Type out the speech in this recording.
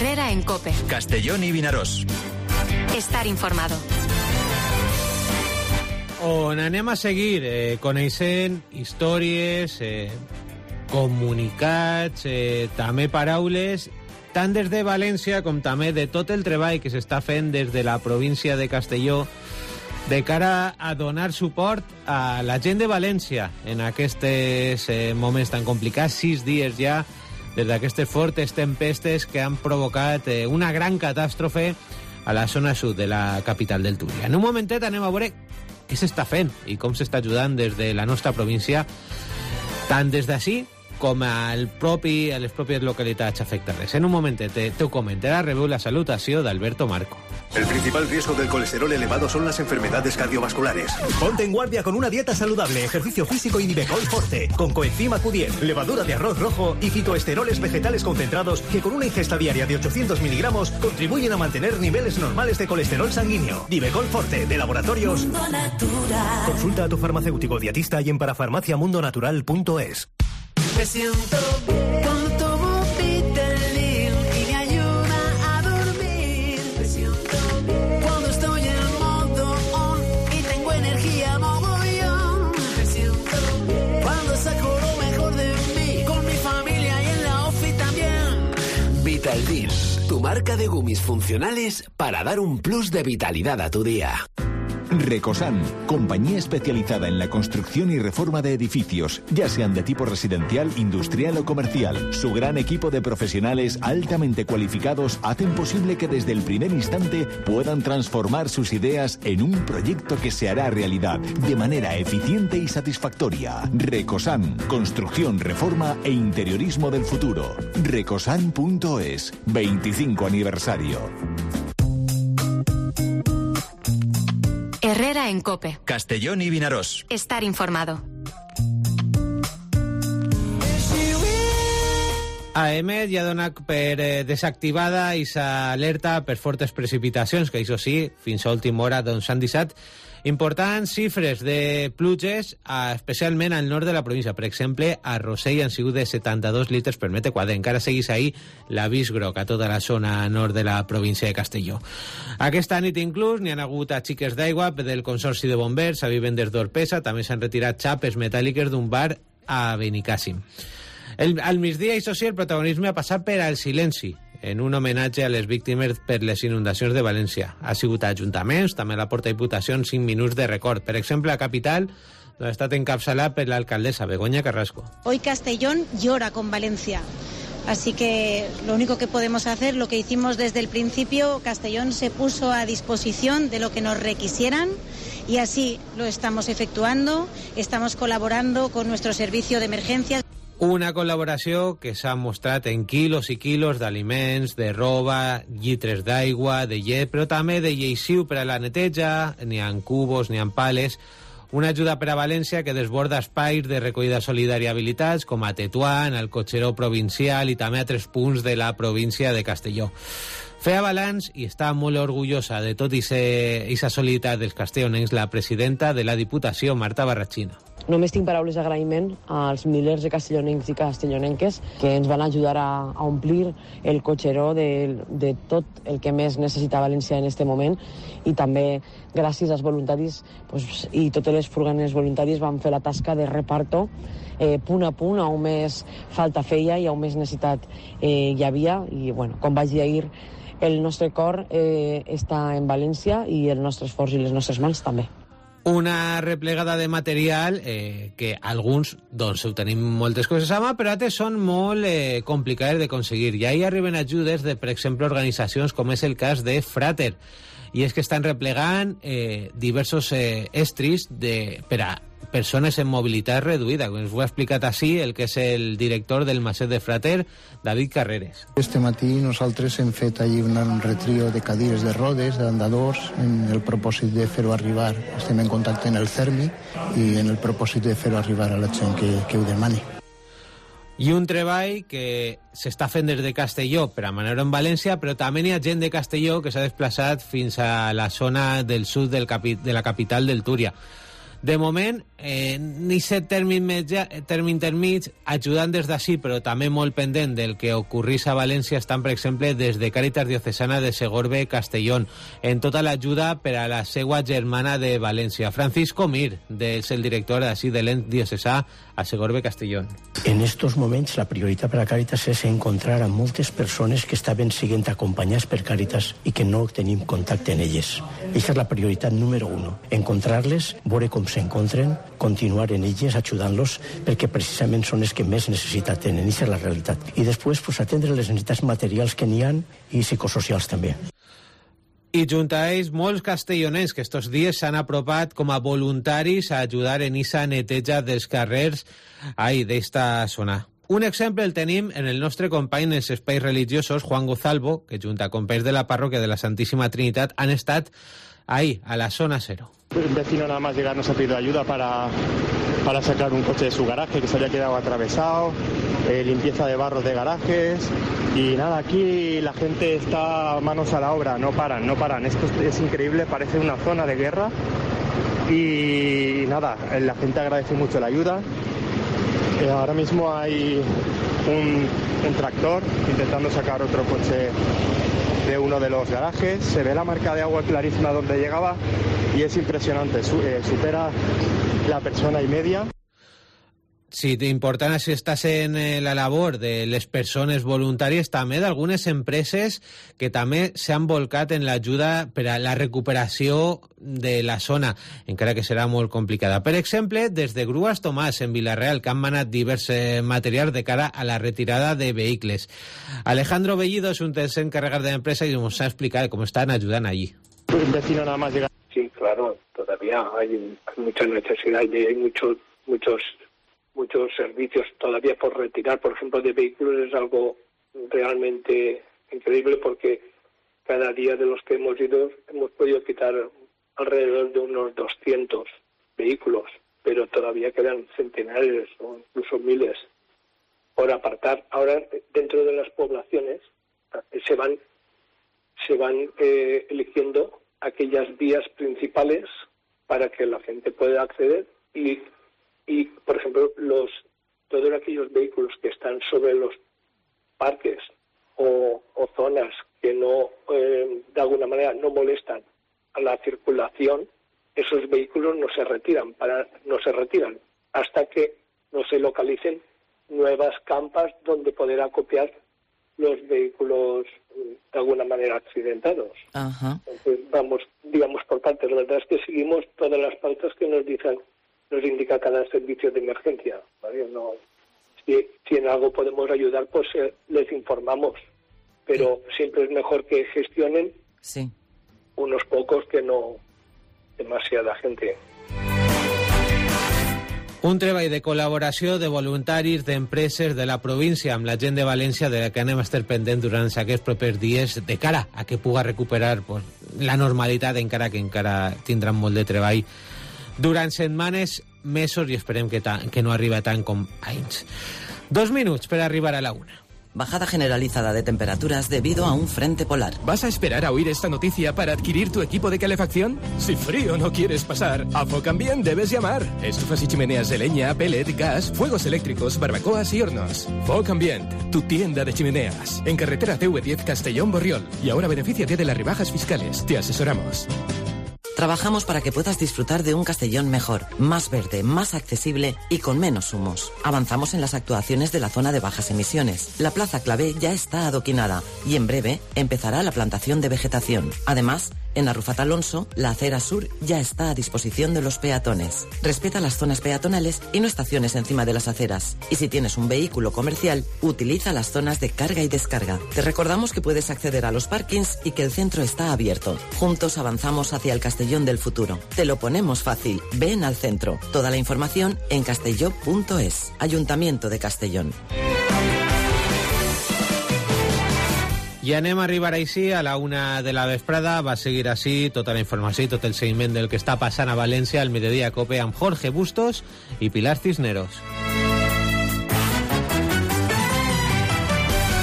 Herrera en COPE. Castellón y Vinaròs. Estar informado. On anem a seguir coneixent històries, comunicats, també paraules, tant des de València com també de tot el treball que s'està fent des de la província de Castelló de cara a donar suport a la gent de València en aquests moments tan complicats, 6 dies ja des d'aquestes fortes tempestes que han provocat una gran catàstrofe a la zona sud de la capital del Túria. En un momentet anem a veure què s'està fent i com s'està ajudant des de la nostra província, tant des d'ací com a les pròpies localitats afectades. En un momentet te ho comentarà, rebeu la salutació d'Alberto Marco. El principal riesgo del colesterol elevado son las enfermedades cardiovasculares. Ponte en guardia con una dieta saludable, ejercicio físico y Nivecol Forte, con coenzima Q10, levadura de arroz rojo y fitoesteroles vegetales concentrados que con una ingesta diaria de 800 miligramos contribuyen a mantener niveles normales de colesterol sanguíneo. Nivecol Forte, de Laboratorios Mundo Natural. Consulta a tu farmacéutico dietista y en parafarmaciamundonatural.es. Me siento bien cuando tomo Vitalin y me ayuda a dormir. Me siento bien cuando estoy en modo on y tengo energía mogollón. Me siento bien cuando saco lo mejor de mí con mi familia y en la ofi también. Vitaldin, tu marca de gummies funcionales para dar un plus de vitalidad a tu día. Recosan, compañía especializada en la construcción y reforma de edificios, ya sean de tipo residencial, industrial o comercial. Su gran equipo de profesionales altamente cualificados hacen posible que desde el primer instante puedan transformar sus ideas en un proyecto que se hará realidad de manera eficiente y satisfactoria. Recosan, construcción, reforma e interiorismo del futuro. Recosan.es, 25 aniversario. Herrera en COPE. Castellón y Vinaròs. Estar informado. AEMET ja dona per desactivada aquesta alerta per fortes precipitacions, que això sí, fins a última hora doncs, s'han deixat importants xifres de pluges, especialment al nord de la província. Per exemple, a Rossell han sigut de 72 litres per metre quadrat. Encara seguís ahí l'avís groc a tota la zona nord de la província de Castelló. Aquesta nit inclús n'hi ha hagut a xiques d'aigua del Consorci de Bombers, a Vivendes d'Orpesa, també s'han retirat xapes metàl·liques d'un bar a Benicàssim. Al migdia, això sí, el protagonisme ha passat per al silenci, en un homenatge a les víctimes per les inundacions de València. Ha sigut a ajuntaments, també a la Porta Diputació, 5 minuts de record. Per exemple, a Capital, ha estat encapçalat per l'alcaldessa Begoña Carrasco. Hoy Castellón llora con Valencia. Así que lo único que podemos hacer, lo que hicimos desde el principio, Castellón se puso a disposición de lo que nos requisieran y así lo estamos efectuando. Estamos colaborando con nuestro servicio de emergencias. Una col·laboració que s'ha mostrat en quilos i quilos d'aliments, de roba, llitres d'aigua, de llet, però també de lleixiu per a la neteja, n'hi ha cubos, n'hi ha pales. Una ajuda per a València que desborda espais de recollida solidària habilitats com a Tetuán, al Cotxeró provincial i també a 3 punts de la província de Castelló. Feia balanç i està molt orgullosa de tot aquesta solidaritat dels castellonencs la presidenta de la Diputació, Marta Barrachina. Només tinc paraules d'agraïment als milers de castellonencs i castellonenques que ens van ajudar a omplir el cotxeró de tot el que més necessita València en aquest moment i també gràcies als voluntaris i totes les furganes voluntàries van fer la tasca de reparto punt a punt, on més falta feia i on més necessitat hi havia i bueno, com vaig dir, el nostre cor està en València i el nostre esforç i les nostres mans també. Una replegada de material que alguns doncs ho tenim moltes coses a mà, però altres són molt complicades d'aconseguir. I ahí arriben ajudes de, per exemple, organitzacions com és el cas de Frater. I és que estan replegant diversos estris per a persones en mobilitat reduïda. Com us ho ha explicat així el que és el director del Macet de Frater, David Carreres. Este matí nosaltres hem fet allí un retrio de cadires de rodes, d'andadors, en el propòsit de fer-ho arribar. Estem en contacte en el CERMI i en el propòsit de fer-ho arribar a la gent que ho demani. I un treball que s'està fent des de Castelló per a manera en València, però també hi ha gent de Castelló que s'ha desplaçat fins a la zona del sud de la capital del Túria. De moment, ni set termin intermig, ajudant des d'ací, però també molt pendent del que ocorrís a València, estan, per exemple, des de Càritas Diocesana de Segorbe Castellón, en tota l'ajuda per a la seva germana de València. Francisco Mir, és el director d'ací de l'ens diocesà a Segorbe Castellón. En estos moments la prioritat per a Càritas és encontrar a moltes persones que estaven siguent acompanyats per Càritas i que no tenim contacte en elles. Aquesta és la prioritat número 1. Encontrar-les, veure com s'encontren, continuar en elles, ajudant-los, perquè precisament són els que més necessitat tenen. Aquesta és la realitat. I després, pues, atendre les necessitats materials que n'hi ha i psicosocials també. I junt a ells, molts castellonens que estos dies s'han apropat com a voluntaris a ajudar en esa neteja dels carrers d'esta zona. Un exemple el tenim en el nostre company en els espais religiosos, Juan Gozalvo, que junt a companys de la parròquia de la Santíssima Trinitat han estat ahí, a la zona cero. Un vecino nada más llegar nos ha pedido ayuda para sacar un coche de su garaje que se había quedado atravesado, limpieza de barros de garajes y nada, aquí la gente está manos a la obra, no paran. Esto es increíble, parece una zona de guerra y nada, la gente agradece mucho la ayuda. Ahora mismo hay un tractor intentando sacar otro coche de uno de los garajes, se ve la marca de agua clarísima donde llegaba y es impresionante, supera la persona y media. Sí, important si estàs en la labor de les persones voluntàries, també d'algunes empreses que també s'han volcat en l'ajuda per a la recuperació de la zona, encara que serà molt complicada. Per exemple, des de Grues Tomàs, en Vila-real, que han manat divers materials de cara a la retirada de vehicles. Alejandro Bellido es un dels encarregats de l'empresa i ens ha explicat com estan ajudant allí. Un vecino nada más llega. Sí, claro, todavía hay mucha necesidad y hay muchos servicios todavía por retirar. Por ejemplo, de vehículos es algo realmente increíble porque cada día de los que hemos ido hemos podido quitar alrededor de unos 200 vehículos, pero todavía quedan centenares o incluso miles por apartar. Ahora, dentro de las poblaciones se van eligiendo aquellas vías principales para que la gente pueda acceder y por ejemplo, todos aquellos vehículos que están sobre los parques o zonas que no, de alguna manera, no molestan a la circulación, esos vehículos no se retiran hasta que no se localicen nuevas campas donde poder acopiar los vehículos de alguna manera accidentados. Ajá. Entonces, vamos, digamos, por partes. La verdad es que seguimos todas las pautas que nos indica cada servicio de emergencia, ¿vale? No, si en algo podemos ayudar, pues les informamos, pero siempre es mejor que gestionen unos pocos que no demasiada gente. Un treball de col·laboració de voluntaris d'empreses de la província amb la gent de València, de la que anem a estar pendent durant aquests propers dies de cara a que puga recuperar la normalitat, encara que encara tindran molt de treball durant setmanes, mesos i esperem que no arriba tant com anys. 2 minuts per arribar a la 1. Bajada generalizada de temperaturas debido a un frente polar. ¿Vas a esperar a oír esta noticia para adquirir tu equipo de calefacción? Si frío no quieres pasar, a Focambient debes llamar. Estufas y chimeneas de leña, pellet, gas, fuegos eléctricos, barbacoas y hornos. Focambient, tu tienda de chimeneas. En carretera CV10 Castellón-Borriol. Y ahora benefíciate de las rebajas fiscales. Te asesoramos. Trabajamos para que puedas disfrutar de un Castellón mejor, más verde, más accesible y con menos humos. Avanzamos en las actuaciones de la zona de bajas emisiones. La Plaza Clavé ya está adoquinada y en breve empezará la plantación de vegetación. Además, en Arrufat Alonso, la acera sur ya está a disposición de los peatones. Respeta las zonas peatonales y no estaciones encima de las aceras. Y si tienes un vehículo comercial, utiliza las zonas de carga y descarga. Te recordamos que puedes acceder a los parkings y que el centro está abierto. Juntos avanzamos hacia el Castellón del futuro. Te lo ponemos fácil. Ven al centro. Toda la información en castelló.es. Ayuntamiento de Castellón. I anem a arribar així a la 1 de la vesprada. Va seguir així tota la informació i tot el seguiment del que està passant a València al Mediodía Cope amb Jorge Bustos i Pilar Cisneros.